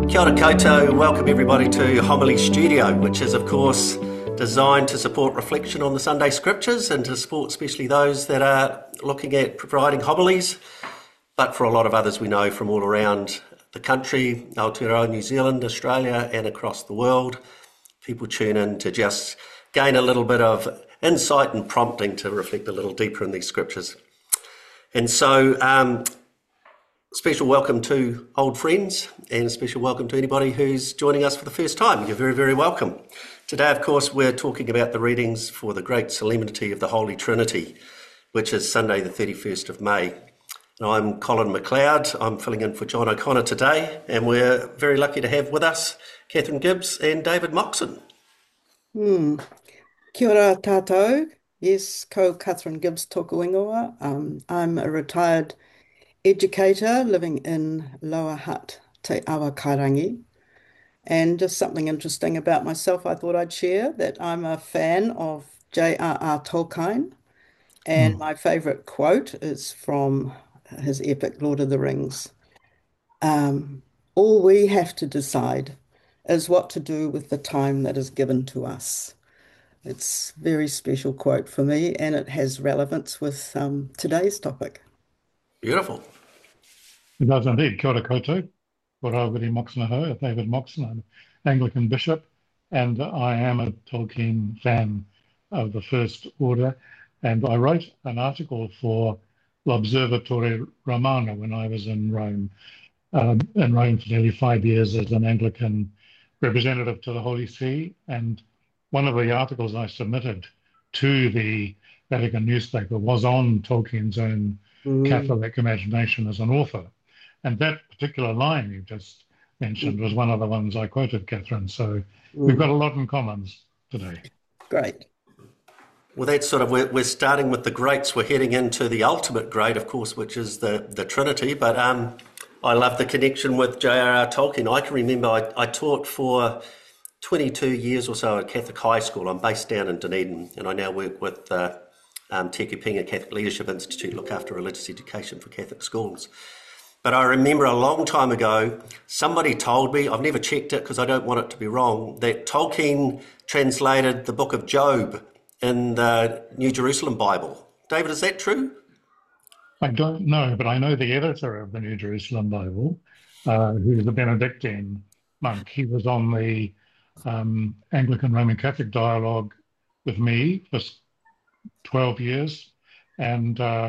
Kia ora koutou, welcome everybody to Homily Studio, which is of course designed to support reflection on the Sunday Scriptures and to support especially those that are looking at providing homilies, but for a lot of others we know from all around the country, Aotearoa, New Zealand, Australia and across the world. People tune in to just gain a little bit of insight and prompting to reflect a little deeper in these Scriptures. And so special welcome to old friends and a special welcome to anybody who's joining us for the first time. You're very, very welcome. Today, of course, we're talking about the readings for the great solemnity of the Holy Trinity, which is Sunday the 31st of May. And I'm Colin McLeod. I'm filling in for John O'Connor today, and we're very lucky to have with us Catherine Gibbs and David Moxon. Kia ora tātou. Yes, ko Catherine Gibbs tōku ingoa. I'm a retired educator living in Lower Hutt, Te Awa Kairangi. And just something interesting about myself I thought I'd share, that I'm a fan of J.R.R. Tolkien. And my favourite quote is from his epic Lord of the Rings. All we have to decide is what to do with the time that is given to us. It's a very special quote for me, and it has relevance with today's topic. Beautiful. It does indeed. Kia ora koutou. Korawiri Moxon Aho, David Moxon. I'm Anglican bishop, and I am a Tolkien fan of the First Order. And I wrote an article for L'Osservatore Romano when I was in Rome for nearly 5 years as an Anglican representative to the Holy See. And one of the articles I submitted to the Vatican newspaper was on Tolkien's own Catholic imagination as an author. And that particular line you just mentioned was one of the ones I quoted, Catherine. So we've got a lot in common today. Great. Well, that's sort of, we're starting with the greats. We're heading into the ultimate great, of course, which is the Trinity. But I love the connection with J.R.R. Tolkien. I can remember I taught for 22 years or so at Catholic high school. I'm based down in Dunedin, and I now work with Te Kupinga Catholic Leadership Institute, look after religious education for Catholic schools. But I remember a long time ago, somebody told me, I've never checked it because I don't want it to be wrong, that Tolkien translated the book of Job in the New Jerusalem Bible. David, is that true? I don't know, but I know the editor of the New Jerusalem Bible, who's a Benedictine monk. He was on the Anglican Roman Catholic dialogue with me for 12 years, and Father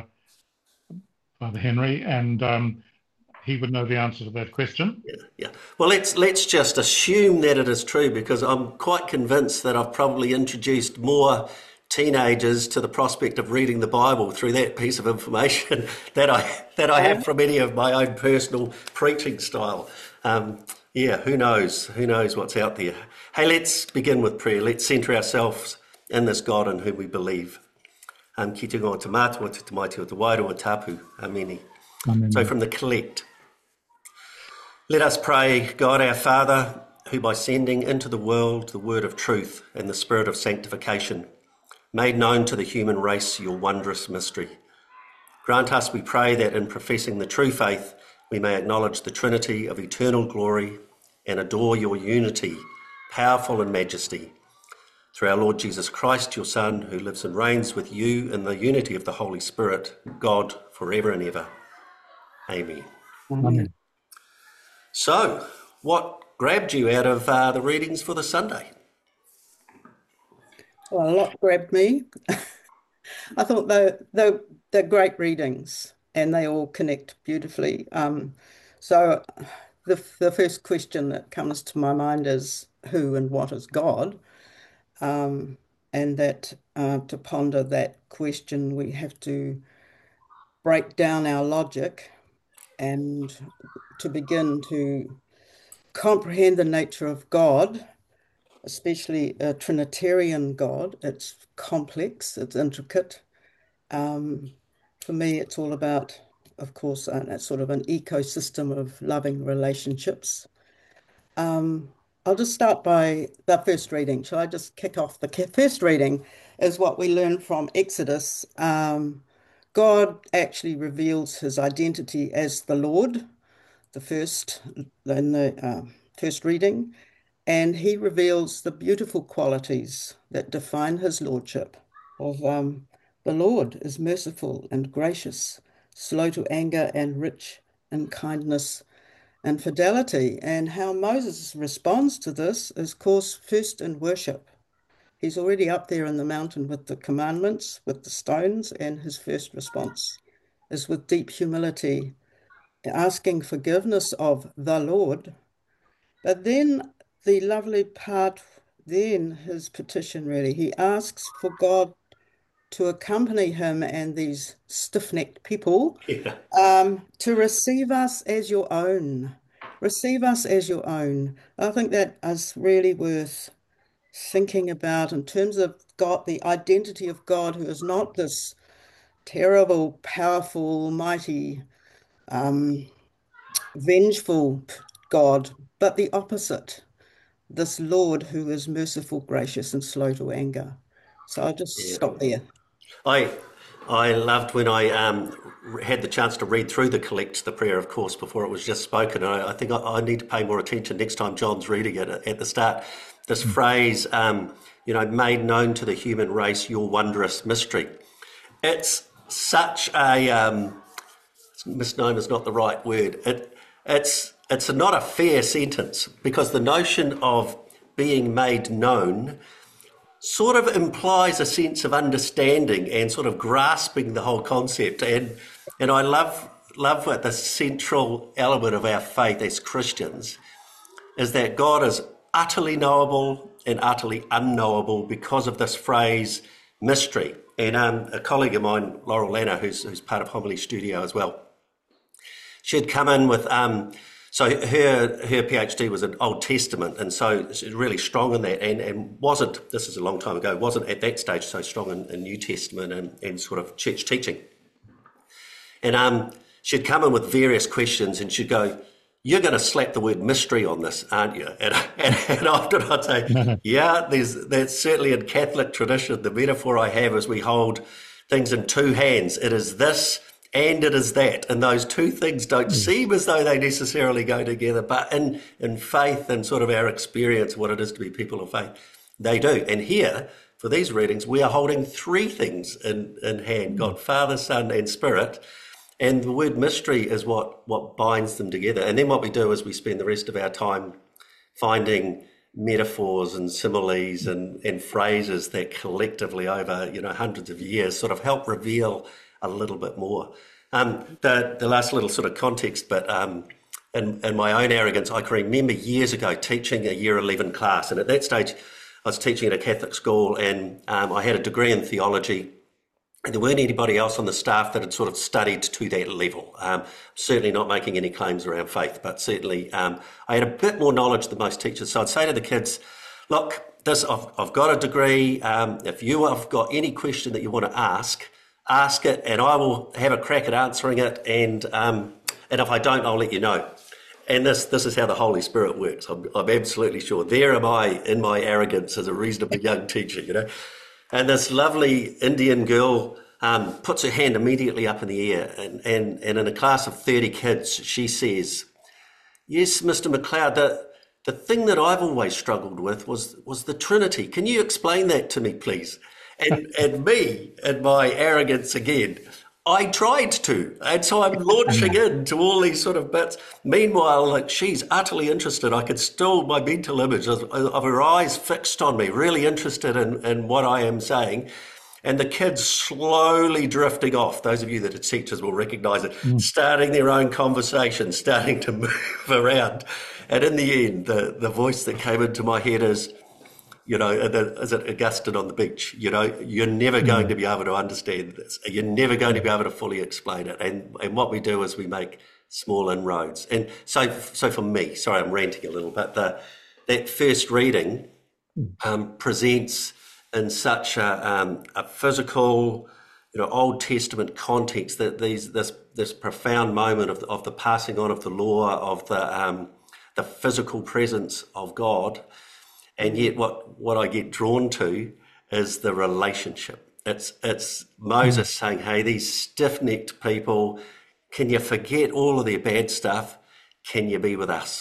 Henry, and he would know the answer to that question. Yeah. Well, let's just assume that it is true, because I'm quite convinced that I've probably introduced more teenagers to the prospect of reading the Bible through that piece of information that I have from any of my own personal preaching style. Who knows what's out there. Hey, let's begin with prayer. Let's centre ourselves in this God in whom we believe. Ki te ngā te mātua, te maiti o te wairua tapu. Ameni. Amen. So from the collect, let us pray, God our Father, who by sending into the world the word of truth and the spirit of sanctification, made known to the human race your wondrous mystery. Grant us, we pray, that in professing the true faith, we may acknowledge the Trinity of eternal glory and adore your unity, powerful in majesty. Through our Lord Jesus Christ, your Son, who lives and reigns with you in the unity of the Holy Spirit, God, forever and ever. Amen. Amen. So, what grabbed you out of the readings for the Sunday? Well, a lot grabbed me. I thought they're great readings, and they all connect beautifully. So the first question that comes to my mind is, who and what is God? And that to ponder that question, we have to break down our logic and to begin to comprehend the nature of God, especially a Trinitarian God. It's complex, it's intricate. For me, it's all about, of course, a sort of an ecosystem of loving relationships. I'll just start by the first reading. Shall I just kick off? The first reading is what we learn from Exodus. God actually reveals his identity as the Lord, the first in the first reading, and he reveals the beautiful qualities that define his lordship of the Lord is merciful and gracious, slow to anger and rich in kindness and fidelity. And how Moses responds to this is, of course, first in worship. He's already up there in the mountain with the commandments, with the stones, and his first response is with deep humility, asking forgiveness of the Lord. But then the lovely part, then his petition really, he asks for God to accompany him and these stiff-necked people to receive us as your own. Receive us as your own. I think that is really worth thinking about in terms of God, the identity of God, who is not this terrible, powerful, mighty, vengeful God, but the opposite, this Lord who is merciful, gracious, and slow to anger. So I'll just stop there. I loved when I had the chance to read through the Collect, the prayer, of course, before it was just spoken. I think I need to pay more attention next time John's reading it at the start. This phrase, made known to the human race your wondrous mystery. It's such a misnomer is not the right word. It's not a fair sentence, because the notion of being made known sort of implies a sense of understanding and sort of grasping the whole concept. And I love what the central element of our faith as Christians is, that God is utterly knowable and utterly unknowable because of this phrase, mystery. And a colleague of mine, Laurel Lanner, who's part of Homily Studio as well, she'd come in with... So her PhD was in Old Testament, and so she's really strong in that, and wasn't, this is a long time ago, wasn't at that stage so strong in New Testament and sort of church teaching. And she'd come in with various questions, and she'd go, "You're going to slap the word mystery on this, aren't you?" And often I'd say, yeah, that's certainly in Catholic tradition. The metaphor I have is we hold things in two hands. It is this and it is that. And those two things don't seem as though they necessarily go together, but in faith and sort of our experience of what it is to be people of faith, they do. And here, for these readings, we are holding three things in hand, God, Father, Son, and Spirit. And the word mystery is what binds them together. And then what we do is we spend the rest of our time finding metaphors and similes and phrases that collectively over hundreds of years sort of help reveal a little bit more. The last little sort of context, but in my own arrogance, I can remember years ago teaching a year 11 class, and at that stage I was teaching at a Catholic school, and I had a degree in theology, and there weren't anybody else on the staff that had sort of studied to that level. Certainly not making any claims around faith, but certainly I had a bit more knowledge than most teachers. So I'd say to the kids, look, I've got a degree. If you have got any question that you want to ask it, and I will have a crack at answering it. And if I don't, I'll let you know. And this is how the Holy Spirit works. I'm absolutely sure. There am I in my arrogance as a reasonably young teacher, And this lovely Indian girl puts her hand immediately up in the air, and in a class of 30 kids, she says, "Yes, Mr. McLeod, the thing that I've always struggled with was the Trinity. Can you explain that to me, please?" And me, in my arrogance again, I tried to. And so I'm launching into all these sort of bits. Meanwhile, like, she's utterly interested. I could still, my mental image of her eyes fixed on me, really interested in what I am saying. And the kids slowly drifting off. Those of you that are teachers will recognize it, starting their own conversation, starting to move around. And in the end, the voice that came into my head is, is it Augustine on the beach? You're never going to be able to understand this. You're never going to be able to fully explain it. And what we do is we make small inroads. And so for me, sorry, I'm ranting a little bit, that first reading presents in such a physical, Old Testament context that this profound moment of the passing on of the law, of the physical presence of God. And yet what I get drawn to is the relationship. It's Moses saying, hey, these stiff-necked people, can you forget all of their bad stuff? Can you be with us?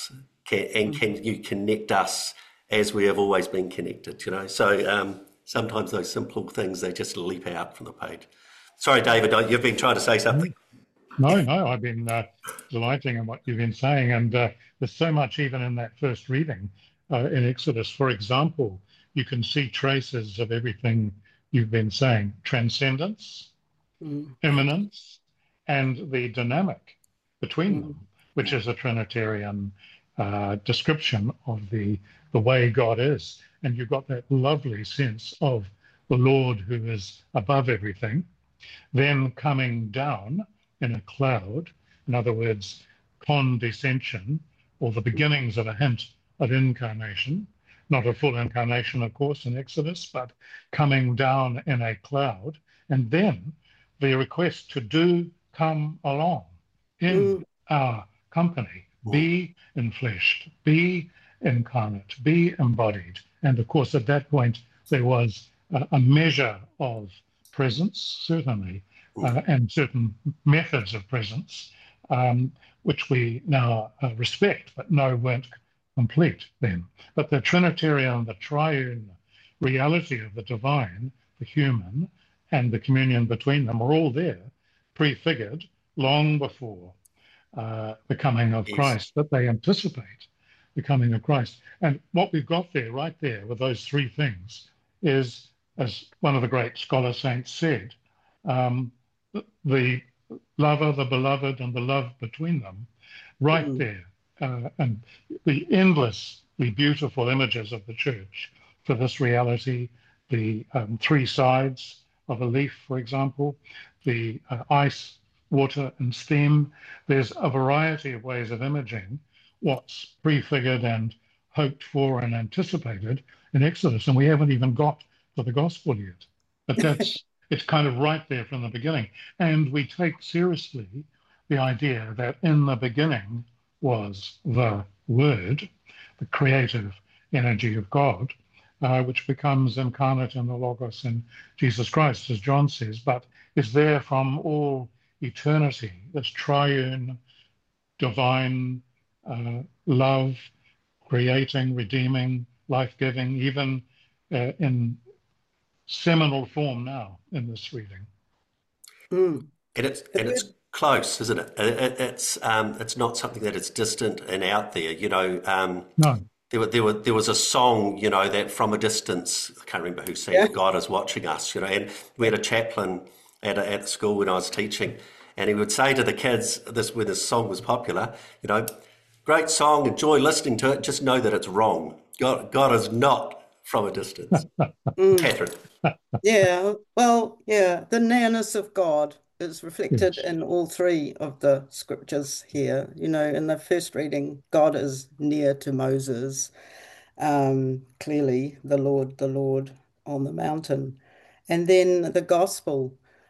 can you connect us as we have always been connected, you know? So sometimes those simple things, they just leap out from the page. Sorry, David, you've been trying to say something. No, I've been delighting in what you've been saying, and there's so much even in that first reading in Exodus. For example, you can see traces of everything you've been saying: transcendence, immanence, and the dynamic between them, which is a Trinitarian description of the way God is. And you've got that lovely sense of the Lord who is above everything, then coming down in a cloud, in other words, condescension, or the beginnings of a hint of incarnation, not a full incarnation, of course, in Exodus, but coming down in a cloud, and then the request to do come along in our company, be enfleshed, be incarnate, be embodied. And of course, at that point, there was a measure of presence, certainly, and certain methods of presence, which we now respect, but know weren't complete then. But the Trinitarian, the triune reality of the divine, the human, and the communion between them are all there, prefigured long before the coming of Christ, that they anticipate the coming of Christ. And what we've got there, right there, with those three things, is, as one of the great scholar saints said, the lover, the beloved, and the love between them, right there. And the endlessly beautiful images of the church for this reality, the three sides of a leaf, for example, the ice, water, and steam. There's a variety of ways of imaging what's prefigured and hoped for and anticipated in Exodus, and we haven't even got to the gospel yet. But it's kind of right there from the beginning. And we take seriously the idea that in the beginning was the Word, the creative energy of God, which becomes incarnate in the Logos in Jesus Christ, as John says, but is there from all eternity, this triune, divine love, creating, redeeming, life-giving, even in seminal form now in this reading. And it's close, isn't it? It's not something that is distant and out there. You know, No. There was a song, you know, that from a distance, I can't remember who sang it, God is watching us, you know, and we had a chaplain at the school when I was teaching, and he would say to the kids, when this song was popular, you know, great song, enjoy listening to it, just know that it's wrong. God is not from a distance. Catherine. Yeah, well, yeah, the nearness of God is reflected in all three of the scriptures here. You know, in the first reading, God is near to Moses, clearly the Lord on the mountain. And then the gospel,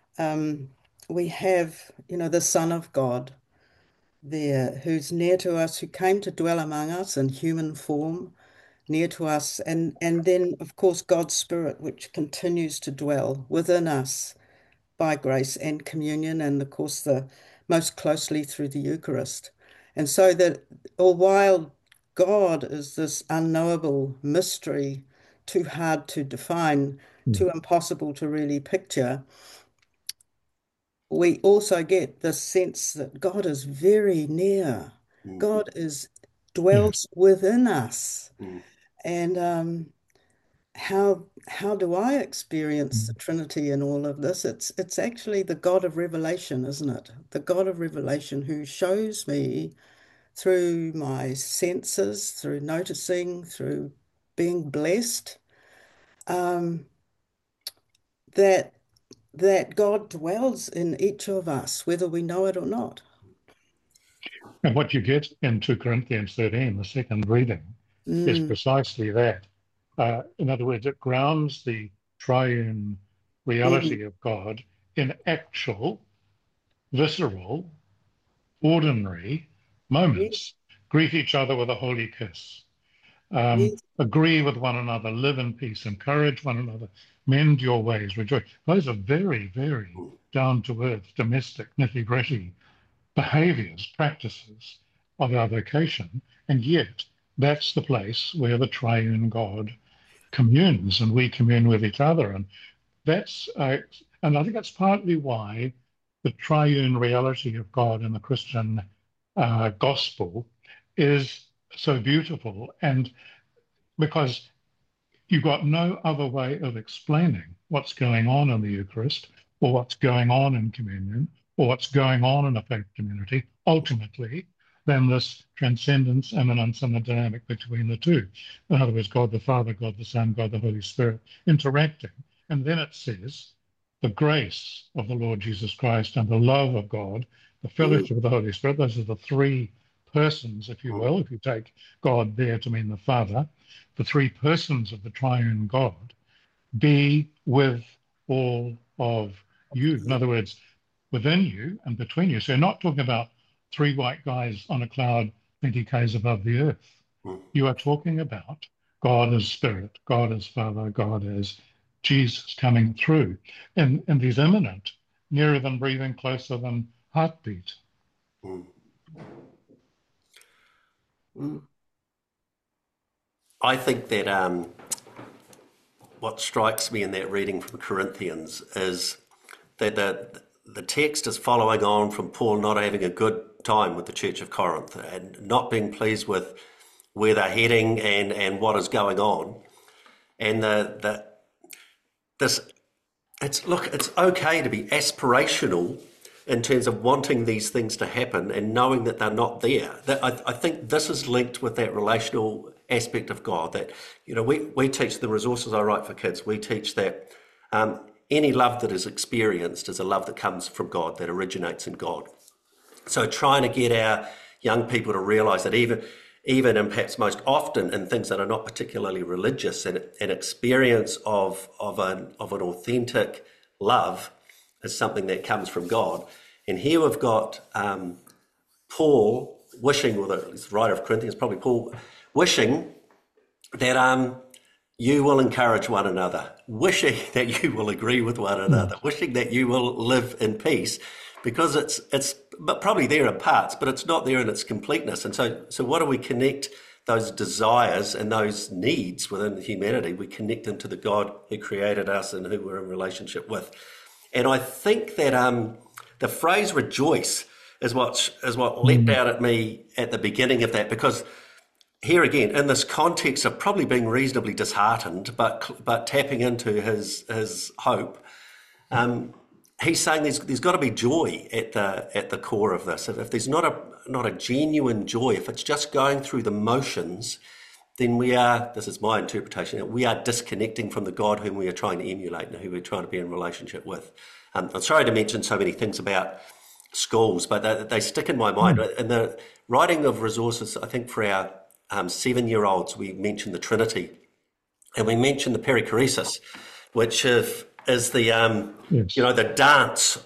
we have, you know, the Son of God there, who's near to us, who came to dwell among us in human form, near to us, and then of course God's Spirit, which continues to dwell within us by grace and communion, and of course the most closely through the Eucharist. And so that, or while God is this unknowable mystery, too hard to define, too impossible to really picture, we also get the sense that God is very near. God dwells within us. And how do I experience the Trinity in all of this? It's actually the God of revelation, isn't it? The God of revelation who shows me through my senses, through noticing, through being blessed, that God dwells in each of us, whether we know it or not. And what you get in 2 Corinthians 13, the second reading, is precisely that. In other words, it grounds the triune reality of God in actual, visceral, ordinary moments. Greet each other with a holy kiss. Agree with one another, live in peace, encourage one another, mend your ways, rejoice. Those are very, very down-to-earth, domestic, nitty-gritty behaviors, practices, of our vocation, and yet that's the place where the triune God communes, and we commune with each other. And that's and I think that's partly why the triune reality of God in the Christian gospel is so beautiful, and because you've got no other way of explaining what's going on in the Eucharist, or what's going on in communion, or what's going on in a faith community, ultimately, than this transcendence, eminence, and the dynamic between the two. In other words, God the Father, God the Son, God the Holy Spirit interacting. And then it says, the grace of the Lord Jesus Christ and the love of God, the fellowship of the Holy Spirit, those are the three persons, if you will, if you take God there to mean the Father, the three persons of the triune God, be with all of you. In other words, within you and between you. So you're not talking about three white guys on a cloud 20 k's above the earth. You are talking about God as Spirit, God as Father, God as Jesus coming through in these imminent, nearer than breathing, closer than heartbeat. I think that what strikes me in that reading from Corinthians is that the text is following on from Paul not having a good time with the Church of Corinth and not being pleased with where they're heading and what is going on. And it's okay to be aspirational in terms of wanting these things to happen and knowing that they're not there. I think this is linked with that relational aspect of God that, we teach the resources I write for kids. We teach that any love that is experienced is a love that comes from God, that originates in God. So trying to get our young people to realise that even and perhaps most often in things that are not particularly religious, an experience of an authentic love is something that comes from God. And here we've got Paul wishing, or the writer of Corinthians, probably Paul, wishing that you will encourage one another, wishing that you will agree with one another, wishing that you will live in peace, because it's but probably there in parts, but it's not there in its completeness. And so what do we connect those desires and those needs within humanity? We connect them to the God who created us and who we're in relationship with. And I think that the phrase rejoice is what leapt out at me at the beginning of that, because here again, in this context of probably being reasonably disheartened, but tapping into his hope, he's saying there's got to be joy at the core of this. If there's not a genuine joy, if it's just going through the motions, then this is my interpretation, we are disconnecting from the God whom we are trying to emulate and who we're trying to be in relationship with. I'm sorry to mention so many things about schools, but they stick in my mind. In the writing of resources, I think for our 7-year-olds, we mentioned the Trinity, and we mentioned the perichoresis, which is the the dance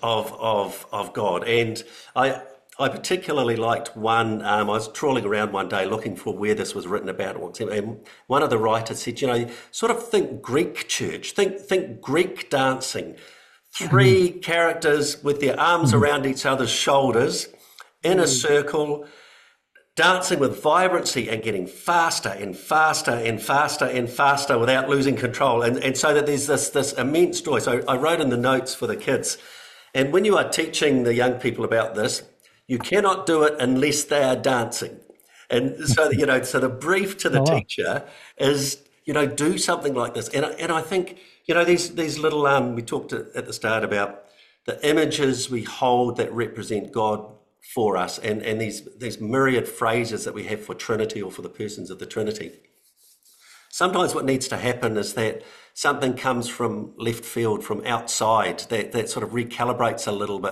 of God. And I particularly liked one. I was trawling around one day looking for where this was written about, and one of the writers said, sort of think Greek church, think Greek dancing, three characters with their arms around each other's shoulders in a circle, dancing with vibrancy and getting faster and faster and faster and faster without losing control. And so that there's this immense joy. So I wrote in the notes for the kids, and when you are teaching the young people about this, you cannot do it unless they are dancing. And so, so the brief to the teacher is, do something like this. And I think, these little, we talked at the start about the images we hold that represent God for us, and these myriad phrases that we have for Trinity or for the persons of the Trinity. Sometimes what needs to happen is that something comes from left field, from outside, that sort of recalibrates us a little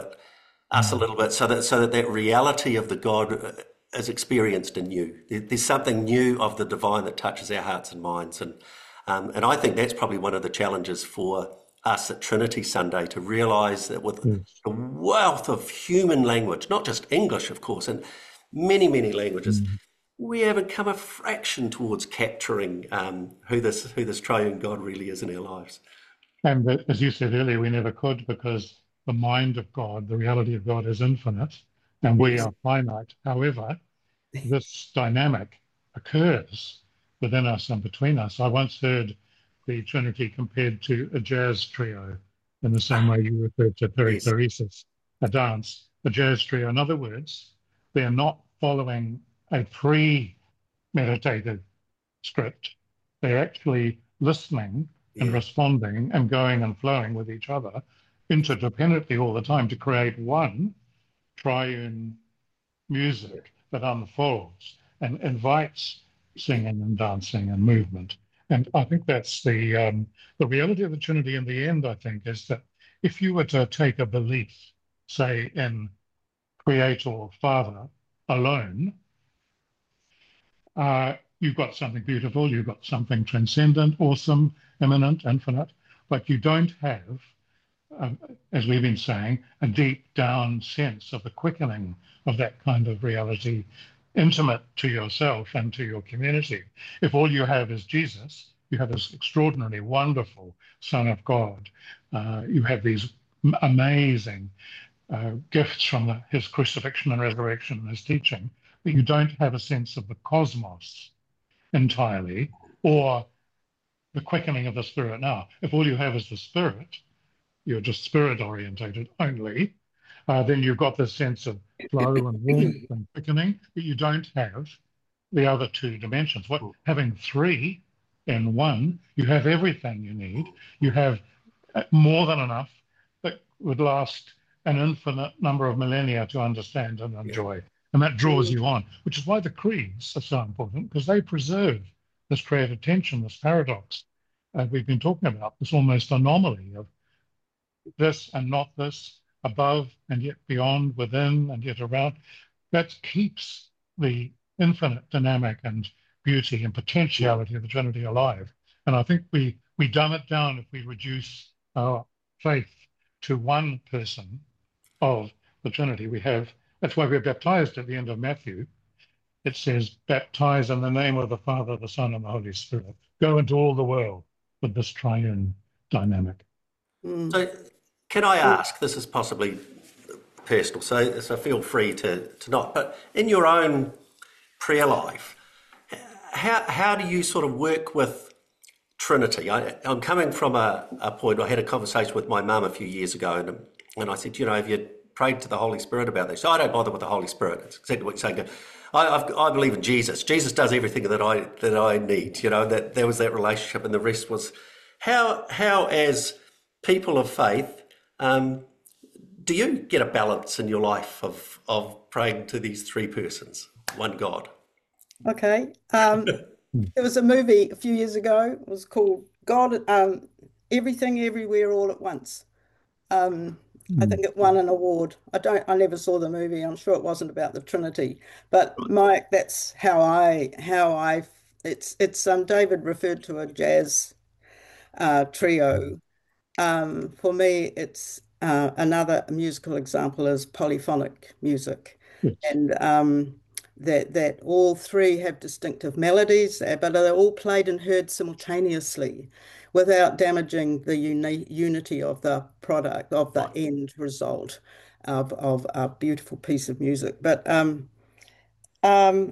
bit, so that reality of the God is experienced anew. There's something new of the divine that touches our hearts and minds, and I think that's probably one of the challenges for us at Trinity Sunday, to realise that with the wealth of human language, not just English, of course, and many, many languages, we haven't come a fraction towards capturing who this triune God really is in our lives. And as you said earlier, we never could, because the mind of God, the reality of God, is infinite, and we are finite. However, this dynamic occurs within us and between us. I once heard the Trinity compared to a jazz trio in the same way you referred to Yes. perichoresis, a dance. A jazz trio, in other words, they're not following a pre-meditated script. They're actually listening and Yeah. responding and going and flowing with each other interdependently all the time to create one triune music that unfolds and invites singing and dancing and movement. And I think that's the reality of the Trinity in the end, I think, is that if you were to take a belief, say, in Creator Father alone, you've got something beautiful, you've got something transcendent, awesome, immanent, infinite, but you don't have, um, as we've been saying, a deep down sense of the quickening of that kind of reality, intimate to yourself and to your community. If all you have is Jesus, you have this extraordinarily wonderful Son of God. You have these amazing gifts from his crucifixion and resurrection and his teaching, but you don't have a sense of the cosmos entirely or the quickening of the spirit. Now, if all you have is the spirit, you're just spirit orientated only, then you've got this sense of flow and warmth and quickening, but you don't have the other two dimensions. What having three in one, you have everything you need. You have more than enough that would last an infinite number of millennia to understand and Yeah. enjoy. And that draws you on, which is why the creeds are so important, because they preserve this creative tension, this paradox we've been talking about, this almost anomaly of this and not this, above and yet beyond, within and yet around. That keeps the infinite dynamic and beauty and potentiality of the Trinity alive. And I think we dumb it down if we reduce our faith to one person of the Trinity. That's why we're baptized at the end of Matthew. It says, baptize in the name of the Father, the Son, and the Holy Spirit. Go into all the world with this triune dynamic. So, can I ask? This is possibly personal, so feel free to not. But in your own prayer life, how do you sort of work with Trinity? I'm coming from a point. I had a conversation with my mum a few years ago, and I said, have you prayed to the Holy Spirit about this? I don't bother with the Holy Spirit. It's exactly what you're saying. I believe in Jesus. Jesus does everything that I need. That there was that relationship, and the rest was how as people of faith, do you get a balance in your life of praying to these three persons, one God? Okay. There was a movie a few years ago. It was called God, Everything Everywhere All at Once. I think it won an award. I never saw the movie. I'm sure it wasn't about the Trinity, but Mike, that's it's David referred to a jazz trio. For me, it's another musical example is polyphonic music, Yes. and that all three have distinctive melodies, but they're all played and heard simultaneously without damaging the unity of the product, of the Right. end result of a beautiful piece of music. But um,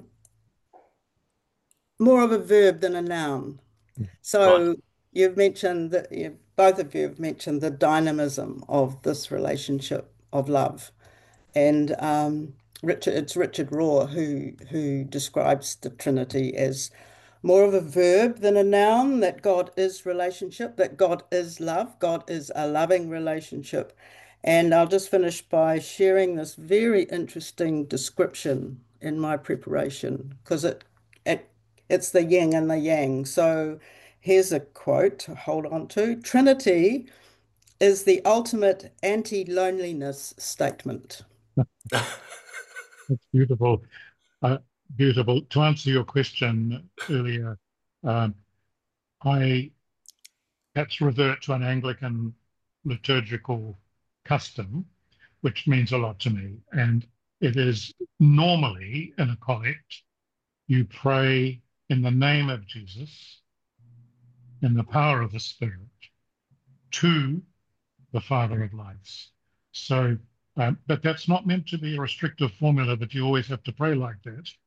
more of a verb than a noun. Right. So you've mentioned that both of you have mentioned the dynamism of this relationship of love, and it's Richard Rohr who describes the Trinity as more of a verb than a noun. That God is relationship, that God is love, God is a loving relationship. And I'll just finish by sharing this very interesting description in my preparation because it it's the yin and the yang. So here's a quote to hold on to. Trinity is the ultimate anti-loneliness statement. It's beautiful. Uh, Beautiful. To answer your question earlier, um, I perhaps revert to an Anglican liturgical custom, which means a lot to me. And it is normally in a collect, you pray in the name of Jesus, in the power of the Spirit, to the Father of lights. So, but that's not meant to be a restrictive formula that you always have to pray like that.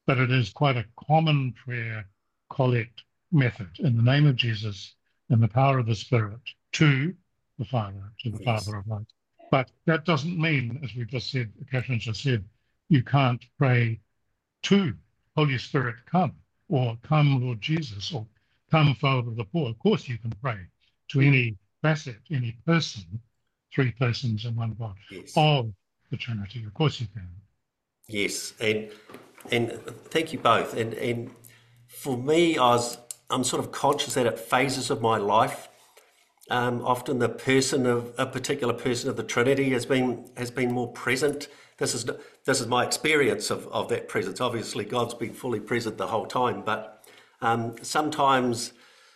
but it is quite a common prayer collect method in the name of Jesus and the power of the Spirit to to the Yes. Father of light. But that doesn't mean, as we just said, Catherine just said, you can't pray to Holy Spirit, come, or come, Lord Jesus, or come, Father of the poor. Of course, you can pray to Mm. any facet, any person, three persons in one God Yes. of the Trinity. Of course, you can. Yes. And thank you both. And for me, I'm sort of conscious that at phases of my life, often the person of a particular person of the Trinity has been more present. This is my experience of that presence. Obviously, God's been fully present the whole time, but sometimes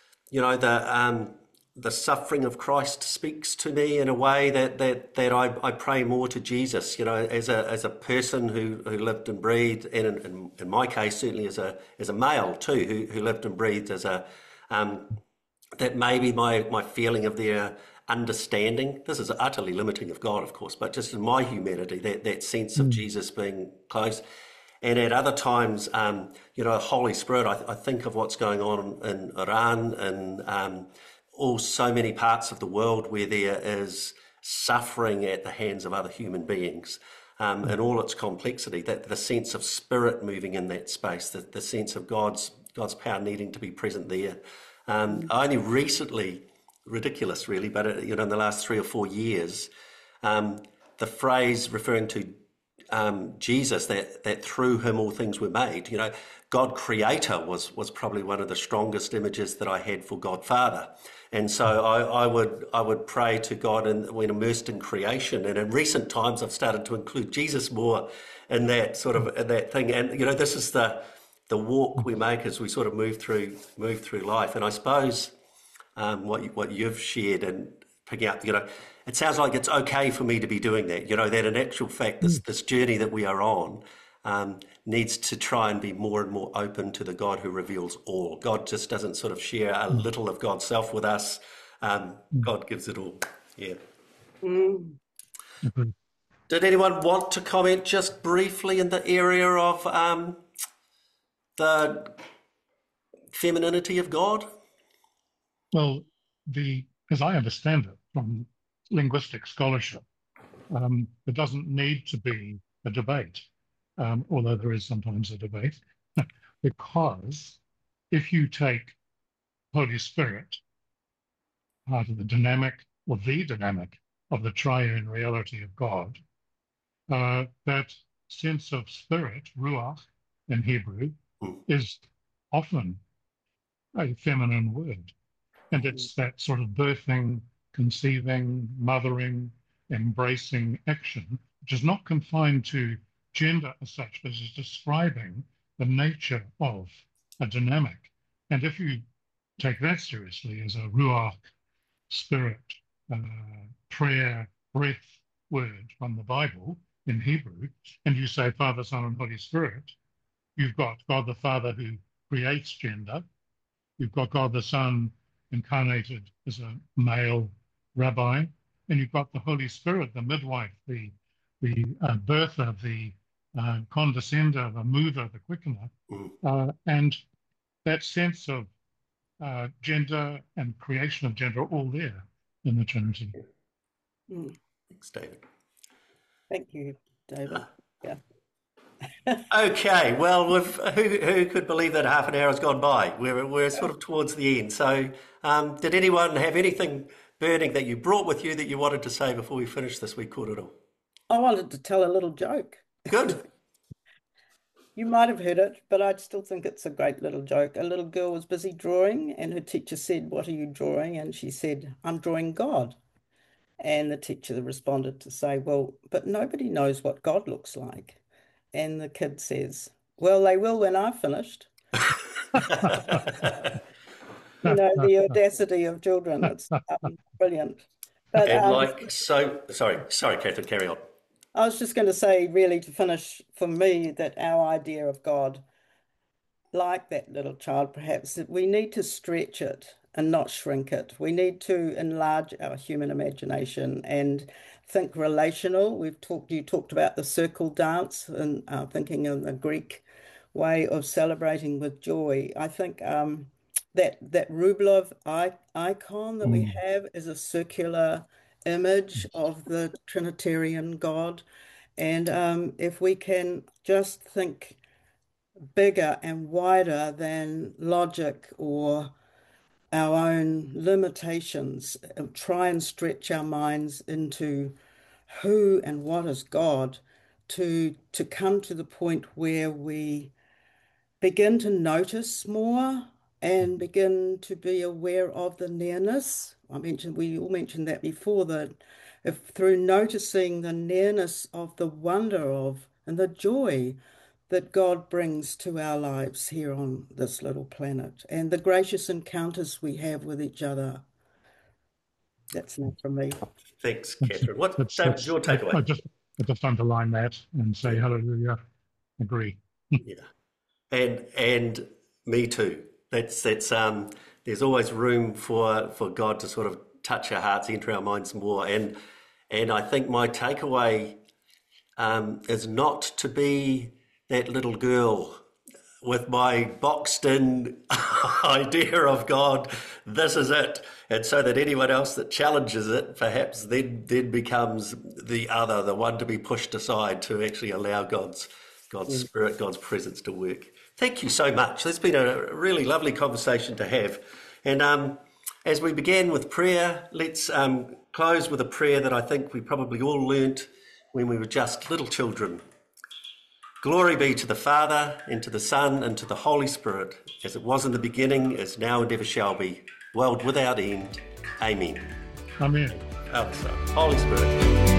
the suffering of Christ speaks to me in a way that I pray more to Jesus. As a person who lived and breathed, and in my case certainly as a male too, who lived and breathed as a that maybe my feeling of their understanding, this is utterly limiting of God, of course, but just in my humanity, that sense of Mm. Jesus being close. And at other times, Holy Spirit, I think of what's going on in Iran and so many parts of the world where there is suffering at the hands of other human beings. And all its complexity, that the sense of spirit moving in that space, the sense of God's power needing to be present there. I only recently, ridiculous really, but in the last 3 or 4 years, the phrase referring to Jesus, that through him all things were made. God Creator was probably one of the strongest images that I had for God Father, and so I would pray to God when immersed in creation. And in recent times, I've started to include Jesus more in that sort of in that thing. And this is the walk we make as we sort of move through life. And I suppose what you've shared and picking up, it sounds like it's okay for me to be doing that. That in actual fact, this Mm. this journey that we are on needs to try and be more and more open to the God who reveals all. God just doesn't sort of share a Mm. little of God's self with us. Mm. God gives it all. Yeah. Mm. Agreed. Did anyone want to comment just briefly in the area of the femininity of God? Well, as I understand it from linguistic scholarship, it doesn't need to be a debate, although there is sometimes a debate, because if you take Holy Spirit, part of the dynamic or the dynamic of the triune reality of God, that sense of spirit, ruach in Hebrew, Mm, is often a feminine word. And it's that sort of birthing, conceiving, mothering, embracing action, which is not confined to gender as such, but is describing the nature of a dynamic. And if you take that seriously as a ruach, spirit, prayer, breath word from the Bible in Hebrew, and you say Father, Son, and Holy Spirit, you've got God the Father who creates gender. You've got God the Son incarnated as a male rabbi, and you've got the Holy Spirit, the midwife, the birther, the condescender, the mover, the quickener, mm. and that sense of gender and creation of gender are all there in the Trinity. Mm. Thanks, David. Thank you, David. Yeah. Okay, well, who could believe that half an hour has gone by? We're sort of towards the end. So, did anyone have anything burning that you brought with you that you wanted to say before we finish this week korero? I wanted to tell a little joke. Good. You might have heard it, but I still think it's a great little joke. A little girl was busy drawing, and her teacher said, "What are you drawing?" And she said, "I'm drawing God." And the teacher responded to say, "Well, but nobody knows what God looks like." And the kid says, "Well, they will when I've finished." The audacity of children. It's brilliant. But And sorry, Catherine, carry on. I was just going to say, really, to finish, for me, that our idea of God, like that little child, perhaps, that we need to stretch it and not shrink it. We need to enlarge our human imagination and think relational. You talked about the circle dance and thinking in the Greek way of celebrating with joy. I think that Rublev icon that we have is a circular image of the Trinitarian God. And if we can just think bigger and wider than logic or our own limitations, try and stretch our minds into who and what is God to come to the point where we begin to notice more and begin to be aware of the nearness. We all mentioned that before, that if through noticing the nearness of the wonder of and the joy that God brings to our lives here on this little planet and the gracious encounters we have with each other. That's enough from me. Thanks, That's, Catherine. What, David, that's, your takeaway? I just underline that and say hallelujah. Agree. Yeah, and me too. That's there's always room for God to sort of touch our hearts, enter our minds more, and I think my takeaway is not to be that little girl with my boxed in idea of God. This is it, and so that anyone else that challenges it perhaps then becomes the other, the one to be pushed aside, to actually allow God's Spirit, God's presence to work. Thank you so much. It's been a really lovely conversation to have. And as we began with prayer, let's close with a prayer that I think we probably all learnt when we were just little children. Glory be to the Father, and to the Son, and to the Holy Spirit, as it was in the beginning, is now, and ever shall be, world without end. Amen. Amen. Father, Son, Holy Spirit.